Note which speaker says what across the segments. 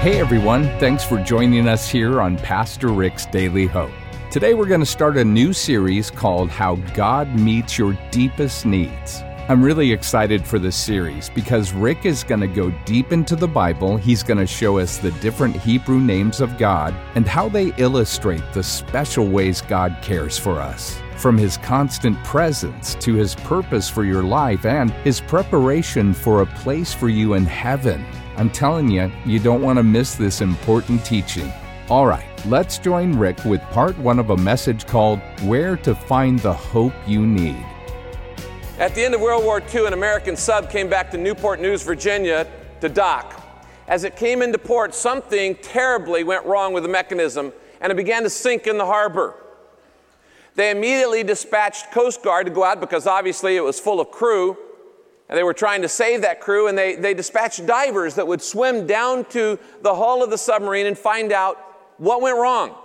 Speaker 1: Hey everyone, thanks for joining us here on Pastor Rick's Daily Hope. Today we're going to start a new series called How God Meets Your Deepest Needs. I'm really excited for this series because Rick is going to go deep into the Bible. He's going to show us the different Hebrew names of God and how they illustrate the special ways God cares for us. From His constant presence to His purpose for your life and His preparation for a place for you in heaven. I'm telling you, you don't want to miss this important teaching. All right, let's join Rick with part one of a message called Where to Find the Hope You Need.
Speaker 2: At the end of World War II, an American sub came back to Newport News, Virginia to dock. As it came into port, something terribly went wrong with the mechanism, and it began to sink in the harbor. They immediately dispatched Coast Guard to go out because obviously it was full of crew, and they were trying to save that crew, and they dispatched divers that would swim down to the hull of the submarine and find out what went wrong.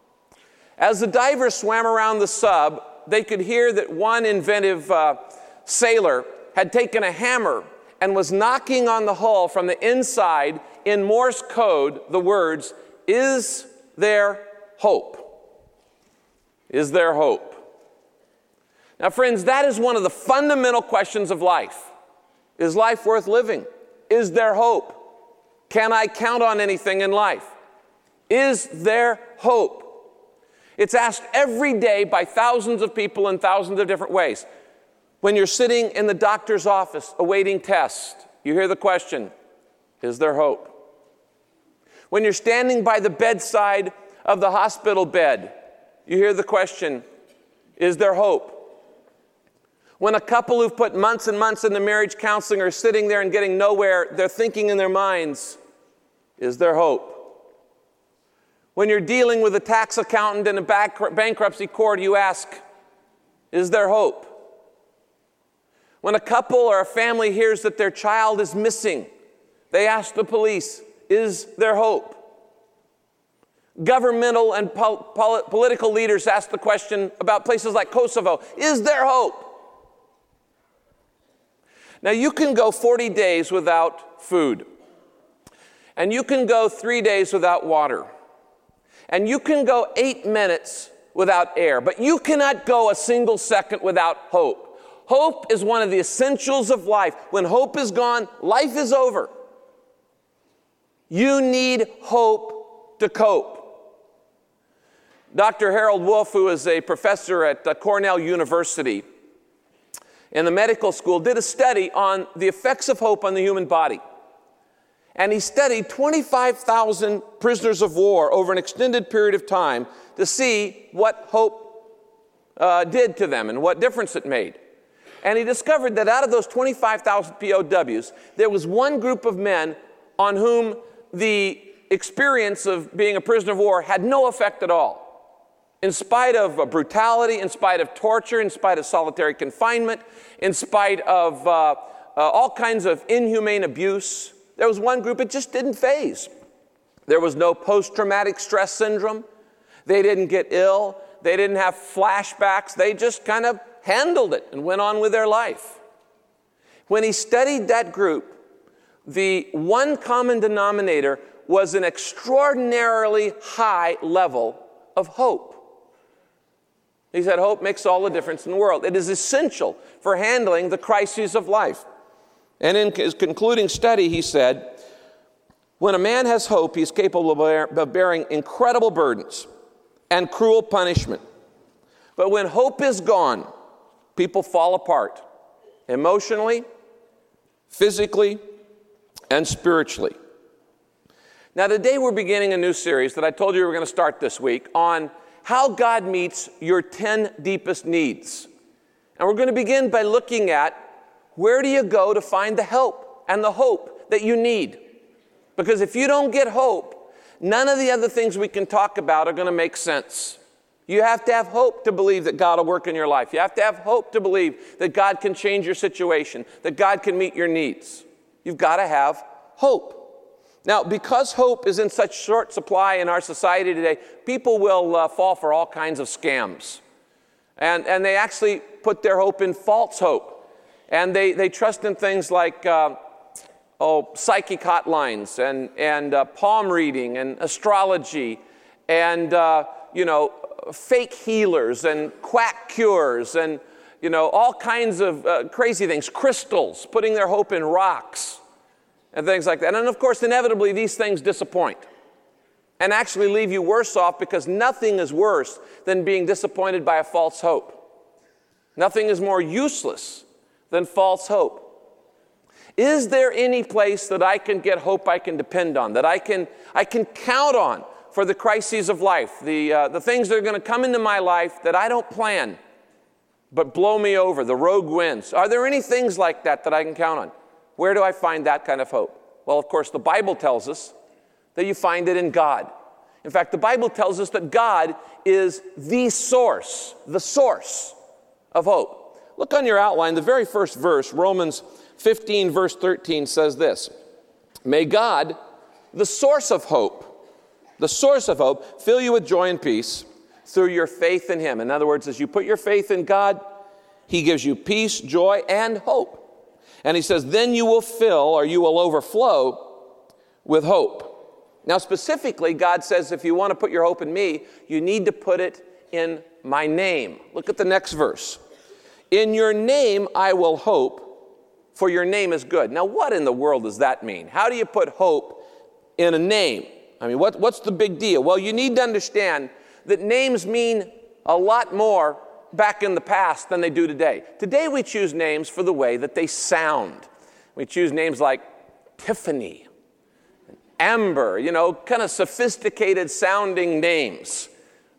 Speaker 2: As the divers swam around the sub, they could hear that one inventive sailor had taken a hammer and was knocking on the hull from the inside in Morse code the words, "Is there hope? Is there hope?" Now, friends, that is one of the fundamental questions of life. Is life worth living? Is there hope? Can I count on anything in life? Is there hope? It's asked every day by thousands of people in thousands of different ways. When you're sitting in the doctor's office awaiting tests, you hear the question, is there hope? When you're standing by the bedside of the hospital bed, you hear the question, is there hope? When a couple who've put months and months into marriage counseling are sitting there and getting nowhere, they're thinking in their minds, is there hope? When you're dealing with a tax accountant in a bankruptcy court, you ask, is there hope? When a couple or a family hears that their child is missing, they ask the police, is there hope? Governmental and political leaders ask the question about places like Kosovo, is there hope? Now, you can go 40 days without food, and you can go 3 days without water, and you can go 8 minutes without air, but you cannot go a single second without hope. Hope is one of the essentials of life. When hope is gone, life is over. You need hope to cope. Dr. Harold Wolf, who is a professor at Cornell University in the medical school, did a study on the effects of hope on the human body. And he studied 25,000 prisoners of war over an extended period of time to see what hope did to them and what difference it made. And he discovered that out of those 25,000 POWs, there was one group of men on whom the experience of being a prisoner of war had no effect at all. In spite of brutality, in spite of torture, in spite of solitary confinement, in spite of all kinds of inhumane abuse, there was one group it just didn't faze. There was no post-traumatic stress syndrome. They didn't get ill. They didn't have flashbacks. They just kind of handled it and went on with their life. When he studied that group, the one common denominator was an extraordinarily high level of hope. He said, hope makes all the difference in the world. It is essential for handling the crises of life. And in his concluding study, he said, when a man has hope, he's capable of bearing incredible burdens and cruel punishment. But when hope is gone, people fall apart emotionally, physically, and spiritually. Now, today we're beginning a new series that I told you we were going to start this week on how God meets your 10 deepest needs. And we're going to begin by looking at where do you go to find the help and the hope that you need. Because if you don't get hope, none of the other things we can talk about are going to make sense. You have to have hope to believe that God will work in your life. You have to have hope to believe that God can change your situation, that God can meet your needs. You've got to have hope. Now, because hope is in such short supply in our society today, people will fall for all kinds of scams. And they actually put their hope in false hope. And they trust in things like psychic hotlines and palm reading and astrology and, fake healers and quack cures and, all kinds of crazy things, crystals, putting their hope in rocks and things like that. And of course, inevitably, these things disappoint and actually leave you worse off, because nothing is worse than being disappointed by a false hope. Nothing is more useless than false hope. Is there any place that I can get hope I can depend on, that I can count on for the crises of life, the things that are going to come into my life that I don't plan, but blow me over, the rogue winds? Are there any things like that I can count on? Where do I find that kind of hope? Well, of course, the Bible tells us that you find it in God. In fact, the Bible tells us that God is the source of hope. Look on your outline, the very first verse, Romans 15, verse 13 says this: May God, the source of hope, fill you with joy and peace through your faith in Him. In other words, as you put your faith in God, He gives you peace, joy, and hope. And He says, then you will overflow with hope. Now, specifically, God says, if you want to put your hope in me, you need to put it in my name. Look at the next verse. In your name I will hope, for your name is good. Now, what in the world does that mean? How do you put hope in a name? I mean, what's the big deal? Well, you need to understand that names mean a lot more back in the past than they do today. Today we choose names for the way that they sound. We choose names like Tiffany, Amber, kind of sophisticated sounding names,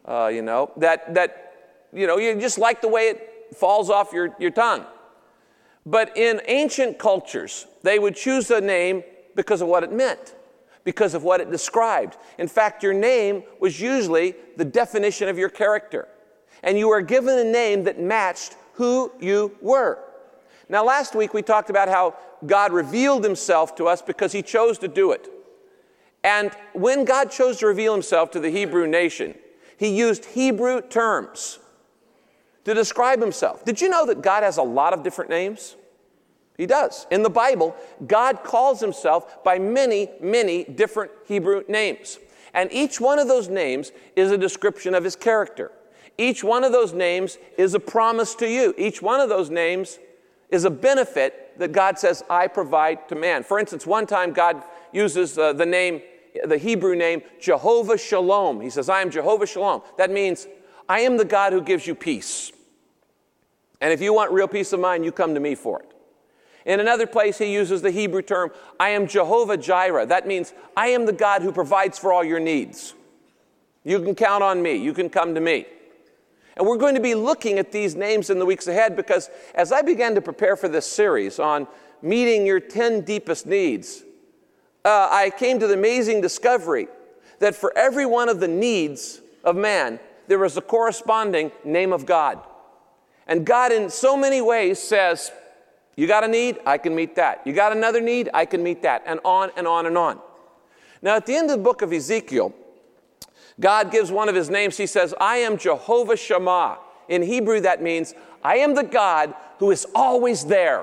Speaker 2: that you just like the way it falls off your tongue. But in ancient cultures, they would choose a name because of what it meant, because of what it described. In fact, your name was usually the definition of your character. And you were given a name that matched who you were. Now, last week we talked about how God revealed Himself to us because He chose to do it. And when God chose to reveal Himself to the Hebrew nation, He used Hebrew terms to describe Himself. Did you know that God has a lot of different names? He does. In the Bible, God calls Himself by many, many different Hebrew names. And each one of those names is a description of His character. Each one of those names is a promise to you. Each one of those names is a benefit that God says, I provide to man. For instance, one time God uses the Hebrew name Jehovah Shalom. He says, I am Jehovah Shalom. That means I am the God who gives you peace. And if you want real peace of mind, you come to me for it. In another place, He uses the Hebrew term, I am Jehovah Jireh. That means I am the God who provides for all your needs. You can count on me. You can come to me. And we're going to be looking at these names in the weeks ahead, because as I began to prepare for this series on meeting your 10 deepest needs, I came to the amazing discovery that for every one of the needs of man, there is a corresponding name of God. And God in so many ways says, you got a need? I can meet that. You got another need? I can meet that. And on and on and on. Now, at the end of the book of Ezekiel, God gives one of His names. He says, I am Jehovah Shammah. In Hebrew, that means, I am the God who is always there.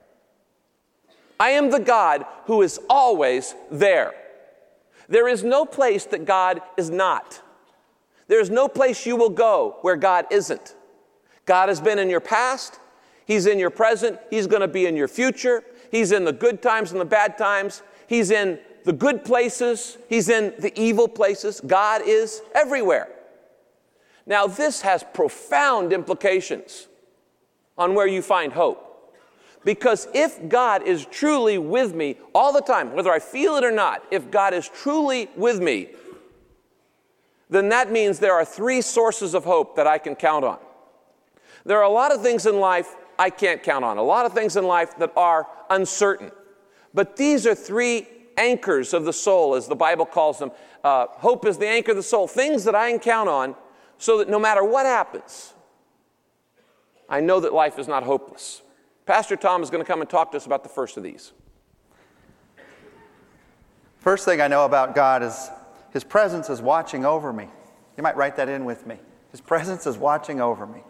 Speaker 2: I am the God who is always there. There is no place that God is not. There is no place you will go where God isn't. God has been in your past. He's in your present. He's going to be in your future. He's in the good times and the bad times. He's in the good places. He's in the evil places. God is everywhere. Now, this has profound implications on where you find hope. Because if God is truly with me all the time, whether I feel it or not, if God is truly with me, then that means there are 3 sources of hope that I can count on. There are a lot of things in life I can't count on, a lot of things in life that are uncertain. But these are 3 anchors of the soul, as the Bible calls them. Hope is the anchor of the soul, things that I can count on so that no matter what happens, I know that life is not hopeless. Pastor Tom is going to come and talk to us about the first of these.
Speaker 3: First thing I know about God is His presence is watching over me. You might write that in with me. His presence is watching over me.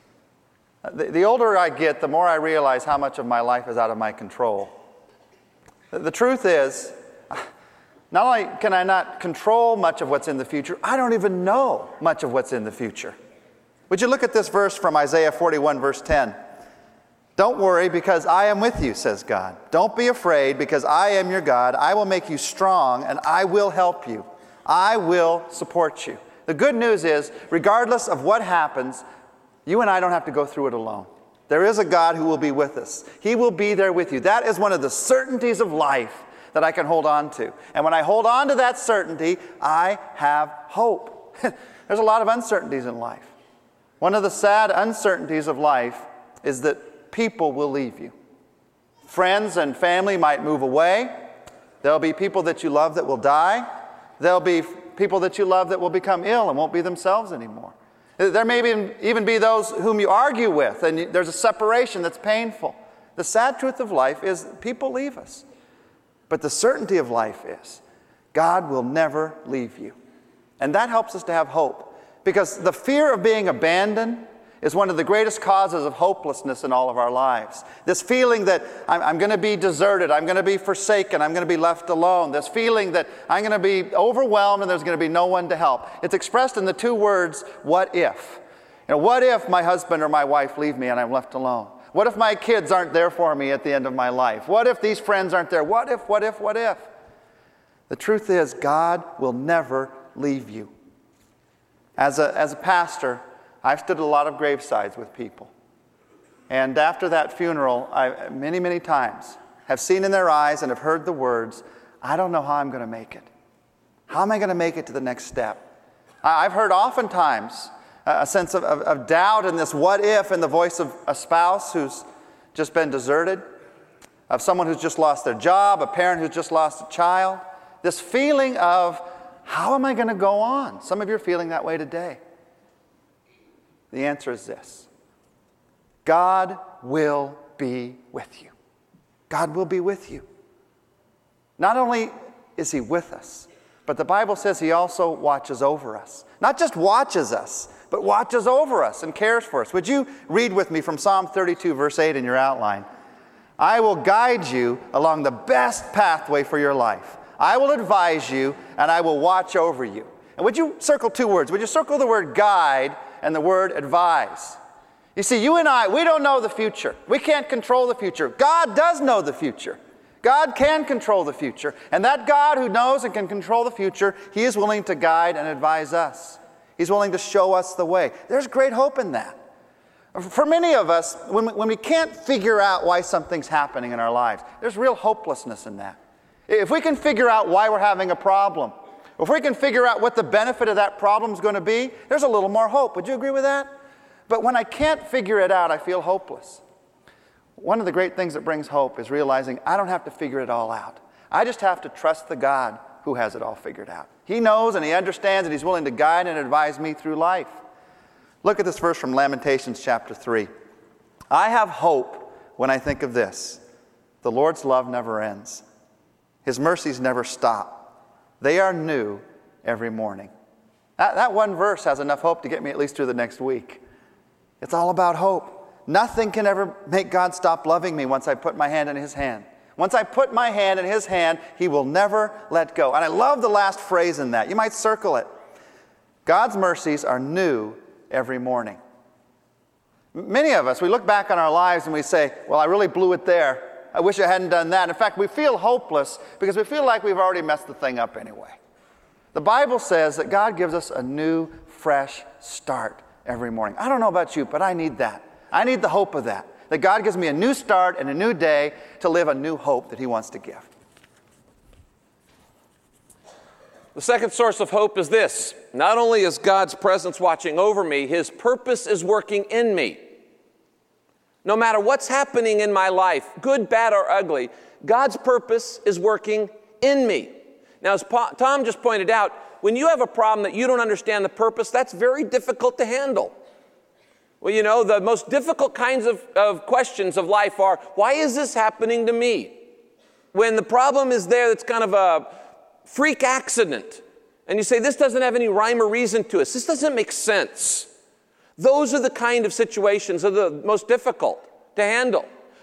Speaker 3: The older I get, the more I realize how much of my life is out of my control. The truth is, not only can I not control much of what's in the future, I don't even know much of what's in the future. Would you look at this verse from Isaiah 41, verse 10? Don't worry because I am with you, says God. Don't be afraid because I am your God. I will make you strong and I will help you. I will support you. The good news is, regardless of what happens, you and I don't have to go through it alone. There is a God who will be with us. He will be there with you. That is one of the certainties of life that I can hold on to. And when I hold on to that certainty, I have hope. There's a lot of uncertainties in life. One of the sad uncertainties of life is that people will leave you. Friends and family might move away. There'll be people that you love that will die. There'll be people that you love that will become ill and won't be themselves anymore. There may even be those whom you argue with, and there's a separation that's painful. The sad truth of life is people leave us. But the certainty of life is God will never leave you. And that helps us to have hope. Because the fear of being abandoned is one of the greatest causes of hopelessness in all of our lives. This feeling that I'm going to be deserted, I'm going to be forsaken, I'm going to be left alone. This feeling that I'm going to be overwhelmed and there's going to be no one to help. It's expressed in the two words, what if? What if my husband or my wife leave me and I'm left alone? What if my kids aren't there for me at the end of my life? What if these friends aren't there? What if? The truth is, God will never leave you. As a pastor, I've stood at a lot of gravesides with people. And after that funeral, I many, many times have seen in their eyes and have heard the words, I don't know how I'm going to make it. How am I going to make it to the next step? I've heard oftentimes a sense of doubt in this what if in the voice of a spouse who's just been deserted, of someone who's just lost their job, a parent who's just lost a child. This feeling of, how am I going to go on? Some of you are feeling that way today. The answer is this. God will be with you. God will be with you. Not only is He with us, but the Bible says He also watches over us. Not just watches us, but watches over us and cares for us. Would you read with me from Psalm 32, verse 8 in your outline? I will guide you along the best pathway for your life. I will advise you and I will watch over you. And would you circle two words? Would you circle the word guide and the word advise? You see, you and I, we don't know the future. We can't control the future. God does know the future. God can control the future. And that God who knows and can control the future, He is willing to guide and advise us. He's willing to show us the way. There's great hope in that. For many of us, when we can't figure out why something's happening in our lives, there's real hopelessness in that. If we can figure out why we're having a problem, if we can figure out what the benefit of that problem is going to be, there's a little more hope. Would you agree with that? But when I can't figure it out, I feel hopeless. One of the great things that brings hope is realizing I don't have to figure it all out. I just have to trust the God who has it all figured out. He knows and He understands and He's willing to guide and advise me through life. Look at this verse from Lamentations chapter 3. I have hope when I think of this. The Lord's love never ends. His mercies never stop. They are new every morning. That one verse has enough hope to get me at least through the next week. It's all about hope. Nothing can ever make God stop loving me once I put my hand in His hand. Once I put my hand in His hand, He will never let go. And I love the last phrase in that. You might circle it. God's mercies are new every morning. Many of us, we look back on our lives and we say, well, I really blew it there. I wish I hadn't done that. In fact, we feel hopeless because we feel like we've already messed the thing up anyway. The Bible says that God gives us a new, fresh start every morning. I don't know about you, but I need that. I need the hope of that. That God gives me a new start and a new day to live a new hope that He wants to give.
Speaker 2: The second source of hope is this. Not only is God's presence watching over me, His purpose is working in me. No matter what's happening in my life, good, bad, or ugly, God's purpose is working in me. Now, as Tom just pointed out, when you have a problem that you don't understand the purpose, that's very difficult to handle. Well, you know, the most difficult kinds of questions of life are, why is this happening to me? When the problem is there, that's kind of a freak accident. And you say, this doesn't have any rhyme or reason to us. This doesn't make sense. Those are the kind of situations that are the most difficult to handle.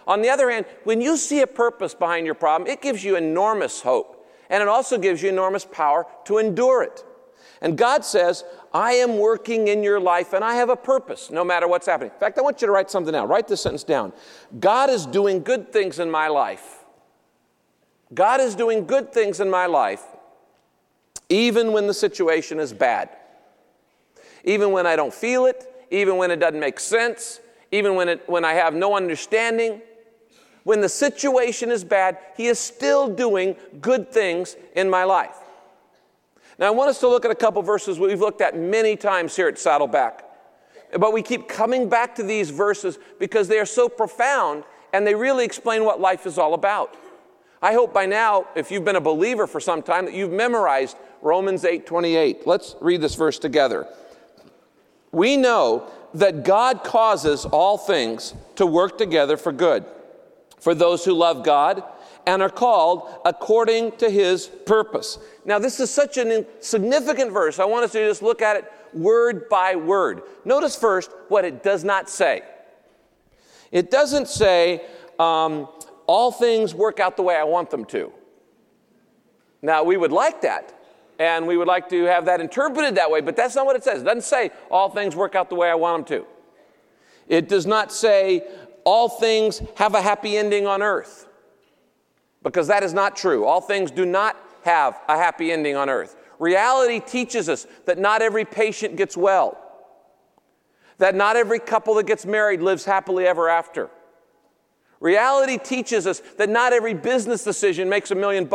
Speaker 2: On the other hand, when you see a purpose behind your problem, it gives you enormous hope. And it also gives you enormous power to endure it. And God says, I am working in your life and I have a purpose no matter what's happening. In fact, I want you to write something down. Write this sentence down. God is doing good things in my life. God is doing good things in my life even when the situation is bad. Even when I don't feel it, even when it doesn't make sense, even when I have no understanding. When the situation is bad, He is still doing good things in my life. Now, I want us to look at a couple verses we've looked at many times here at Saddleback. But we keep coming back to these verses because they are so profound and they really explain what life is all about. I hope by now, if you've been a believer for some time, that you've memorized Romans 8:28. Let's read this verse together. We know that God causes all things to work together for good, for those who love God and are called according to His purpose. Now, this is such a significant verse. I want us to just look at it word by word. Notice first what it does not say. It doesn't say, all things work out the way I want them to. Now, we would like that, and we would like to have that interpreted that way, but that's not what it says. It doesn't say, all things work out the way I want them to. It does not say, all things have a happy ending on earth, because that is not true. All things do not have a happy ending on earth. Reality teaches us that not every patient gets well, that not every couple that gets married lives happily ever after. Reality teaches us that not every business decision makes $1 million,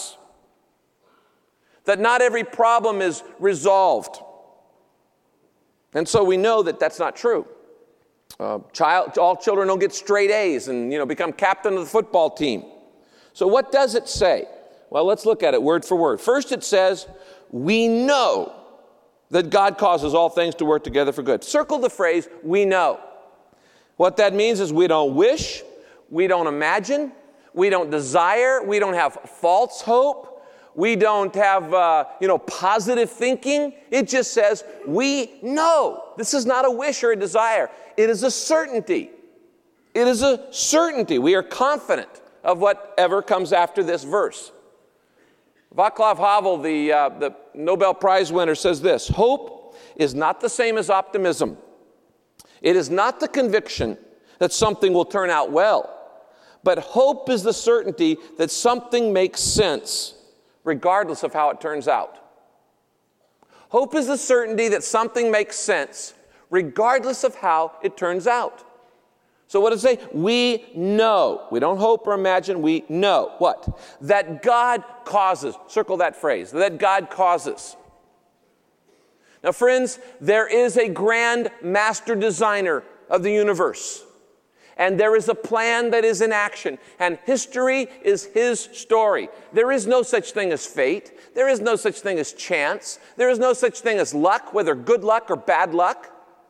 Speaker 2: that not every problem is resolved. And so we know that that's not true. All children don't get straight A's and become captain of the football team. So what does it say? Well, let's look at it word for word. First it says, we know that God causes all things to work together for good. Circle the phrase, we know. What that means is we don't wish, we don't imagine, we don't desire, we don't have false hope, we don't have, positive thinking. It just says, we know. This is not a wish or a desire. It is a certainty. It is a certainty. We are confident of whatever comes after this verse. Václav Havel, the Nobel Prize winner, says this: hope is not the same as optimism. It is not the conviction that something will turn out well, but hope is the certainty that something makes sense regardless of how it turns out. Hope is the certainty that something makes sense regardless of how it turns out. So what does it say? We know. We don't hope or imagine. We know. What? That God causes. Circle that phrase. That God causes. Now, friends, there is a grand master designer of the universe. And there is a plan that is in action. And history is His story. There is no such thing as fate. There is no such thing as chance. There is no such thing as luck, whether good luck or bad luck.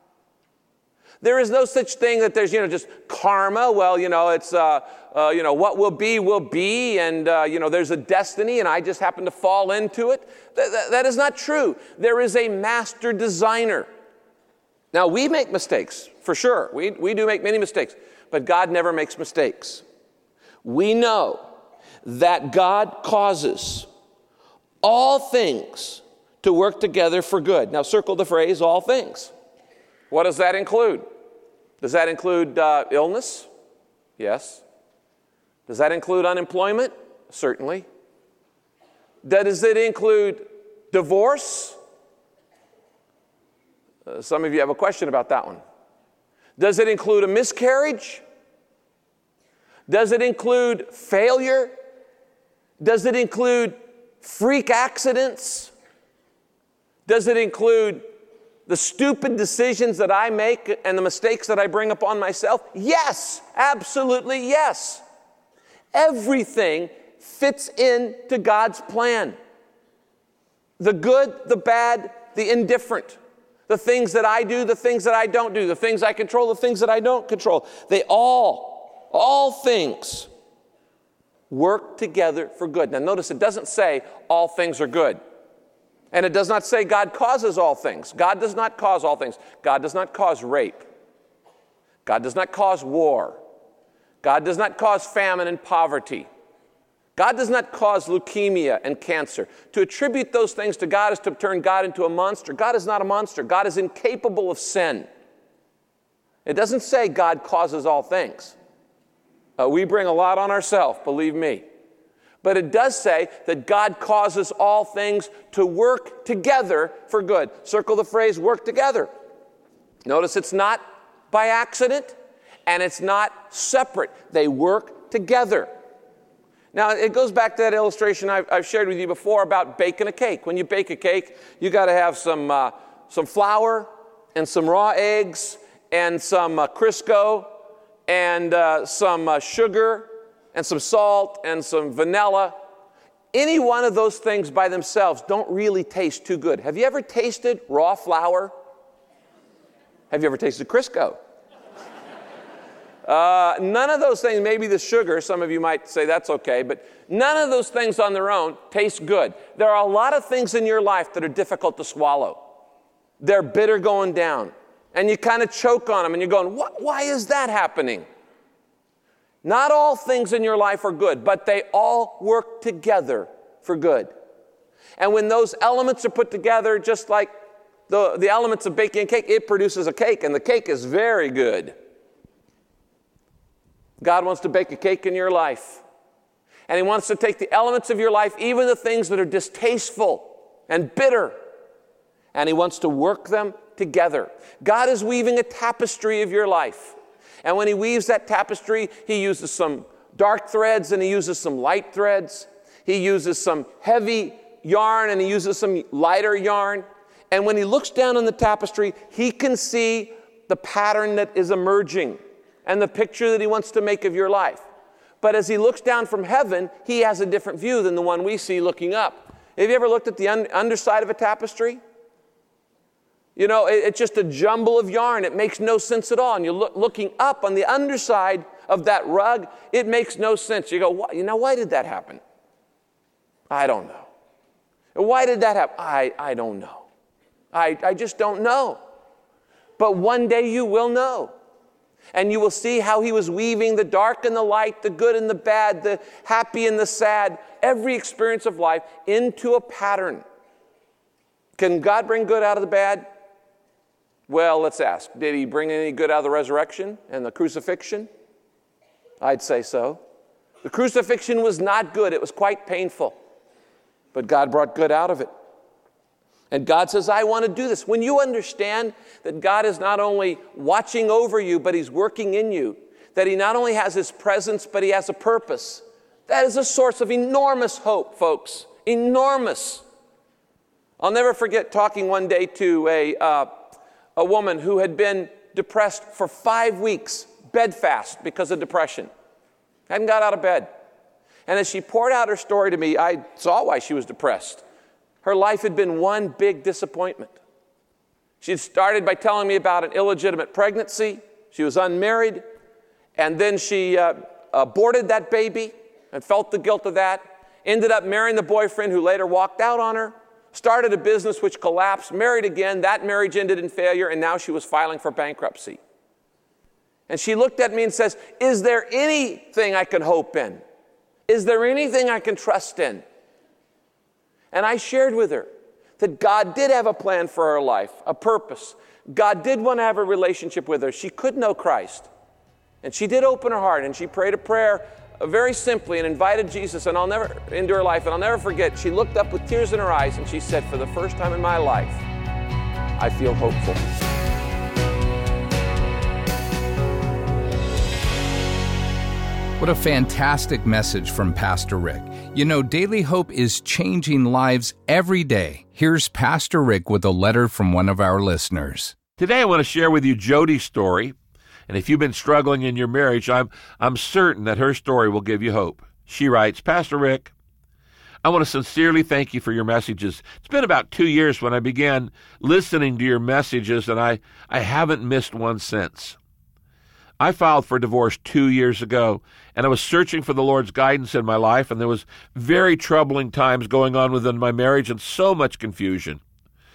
Speaker 2: There is no such thing that there's, just karma. Well, it's, what will be, and, there's a destiny, and I just happen to fall into it. That is not true. There is a master designer. Now, we make mistakes, for sure. We do make many mistakes, but God never makes mistakes. We know that God causes all things to work together for good. Now, circle the phrase, all things. What does that include? Does that include illness? Yes. Does that include unemployment? Certainly. Does it include divorce? Some of you have a question about that one. Does it include a miscarriage? Does it include failure? Does it include freak accidents? Does it include the stupid decisions that I make and the mistakes that I bring upon myself? Yes, absolutely yes. Everything fits into God's plan. The good, the bad, the indifferent. The things that I do, the things that I don't do, the things I control, the things that I don't control. They all things work together for good. Now notice it doesn't say all things are good. And it does not say God causes all things. God does not cause all things. God does not cause rape. God does not cause war. God does not cause famine and poverty. God does not cause leukemia and cancer. To attribute those things to God is to turn God into a monster. God is not a monster. God is incapable of sin. It doesn't say God causes all things. We bring a lot on ourselves, believe me. But it does say that God causes all things to work together for good. Circle the phrase, work together. Notice it's not by accident, and it's not separate. They work together. Now, it goes back to that illustration I've shared with you before about baking a cake. When you bake a cake, you got to have some flour and some raw eggs and some Crisco and some sugar and some salt and some vanilla. Any one of those things by themselves don't really taste too good. Have you ever tasted raw flour? Have you ever tasted Crisco? None of those things, maybe the sugar, some of you might say that's okay, but none of those things on their own taste good. There are a lot of things in your life that are difficult to swallow. They're bitter going down, and you kind of choke on them, and you're going, why is that happening? Not all things in your life are good, but they all work together for good. And when those elements are put together, just like the elements of baking a cake, it produces a cake, and the cake is very good. God wants to bake a cake in your life. And He wants to take the elements of your life, even the things that are distasteful and bitter, and He wants to work them together. God is weaving a tapestry of your life. And when He weaves that tapestry, He uses some dark threads and He uses some light threads. He uses some heavy yarn and He uses some lighter yarn. And when He looks down on the tapestry, He can see the pattern that is emerging and the picture that He wants to make of your life. But as He looks down from heaven, He has a different view than the one we see looking up. Have you ever looked at the underside of a tapestry? You know, it's just a jumble of yarn. It makes no sense at all. And you're looking up on the underside of that rug, it makes no sense. You go, why did that happen? I don't know. Why did that happen? I don't know. I just don't know. But one day you will know. And you will see how He was weaving the dark and the light, the good and the bad, the happy and the sad, every experience of life into a pattern. Can God bring good out of the bad? Well, let's ask. Did He bring any good out of the resurrection and the crucifixion? I'd say so. The crucifixion was not good. It was quite painful. But God brought good out of it. And God says, I want to do this. When you understand that God is not only watching over you, but He's working in you, that He not only has His presence, but He has a purpose, that is a source of enormous hope, folks. Enormous. I'll never forget talking one day to a woman who had been depressed for 5 weeks, bedfast because of depression. Hadn't got out of bed. And as she poured out her story to me, I saw why she was depressed. Her life had been one big disappointment. She had started by telling me about an illegitimate pregnancy. She was unmarried. And then she aborted that baby and felt the guilt of that. Ended up marrying the boyfriend who later walked out on her. Started a business which collapsed. Married again. That marriage ended in failure. And now she was filing for bankruptcy. And she looked at me and says, is there anything I can hope in? Is there anything I can trust in? And I shared with her that God did have a plan for her life, a purpose. God did want to have a relationship with her. She could know Christ. And she did open her heart, and she prayed a prayer very simply and invited Jesus into her life. And I'll never forget, she looked up with tears in her eyes, and she said, for the first time in my life, I feel hopeful.
Speaker 1: What a fantastic message from Pastor Rick. You know, Daily Hope is changing lives every day. Here's Pastor Rick with a letter from one of our listeners.
Speaker 4: Today I want to share with you Jody's story. And if you've been struggling in your marriage, I'm certain that her story will give you hope. She writes, Pastor Rick, I want to sincerely thank you for your messages. It's been about 2 years when I began listening to your messages, and I haven't missed one since. I filed for divorce 2 years ago, and I was searching for the Lord's guidance in my life, and there was very troubling times going on within my marriage and so much confusion.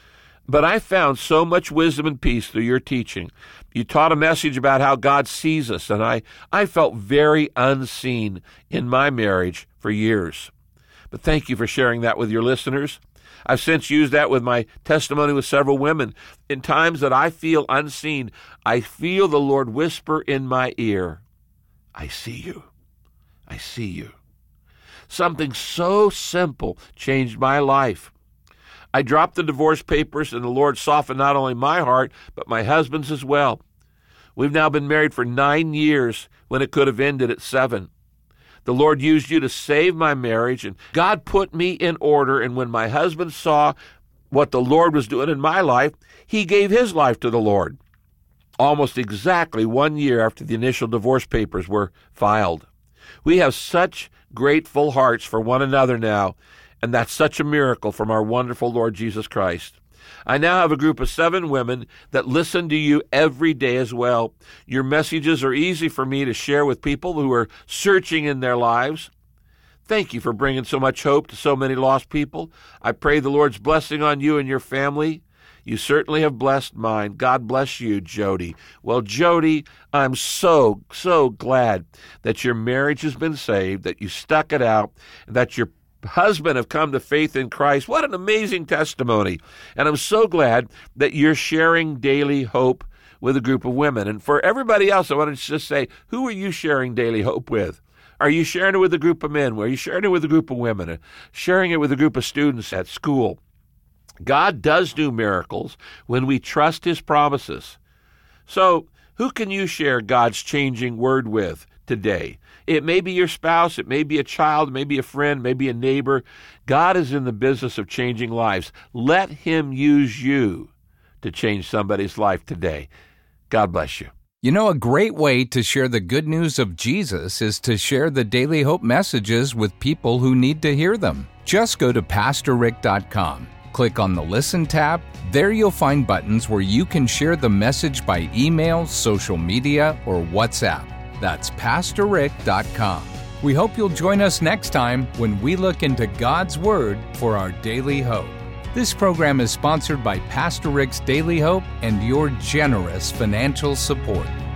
Speaker 4: But I found so much wisdom and peace through your teaching. You taught a message about how God sees us, and I felt very unseen in my marriage for years. But thank you for sharing that with your listeners. I've since used that with my testimony with several women. In times that I feel unseen, I feel the Lord whisper in my ear, I see you. I see you. Something so simple changed my life. I dropped the divorce papers, and the Lord softened not only my heart, but my husband's as well. We've now been married for 9 years when it could have ended at 7. The Lord used you to save my marriage, and God put me in order, and when my husband saw what the Lord was doing in my life, he gave his life to the Lord. Almost exactly 1 year after the initial divorce papers were filed. We have such grateful hearts for one another now, and that's such a miracle from our wonderful Lord Jesus Christ. I now have a group of 7 women that listen to you every day as well. Your messages are easy for me to share with people who are searching in their lives. Thank you for bringing so much hope to so many lost people. I pray the Lord's blessing on you and your family. You certainly have blessed mine. God bless you, Jody. Well, Jody, I'm so glad that your marriage has been saved, that you stuck it out, and that your husband have come to faith in Christ. What an amazing testimony. And I'm so glad that you're sharing Daily Hope with a group of women. And for everybody else, I want to just say, who are you sharing Daily Hope with? Are you sharing it with a group of men? Are you sharing it with a group of women? Sharing it with a group of students at school? God does do miracles when we trust his promises. So who can you share God's changing word with today? It may be your spouse, it may be a child, it may be a friend, maybe a neighbor. God is in the business of changing lives. Let him use you to change somebody's life today. God bless you.
Speaker 1: You know, a great way to share the good news of Jesus is to share the Daily Hope messages with people who need to hear them. Just go to PastorRick.com. Click on the Listen tab. There you'll find buttons where you can share the message by email, social media, or WhatsApp. That's PastorRick.com. We hope you'll join us next time when we look into God's Word for our daily hope. This program is sponsored by Pastor Rick's Daily Hope and your generous financial support.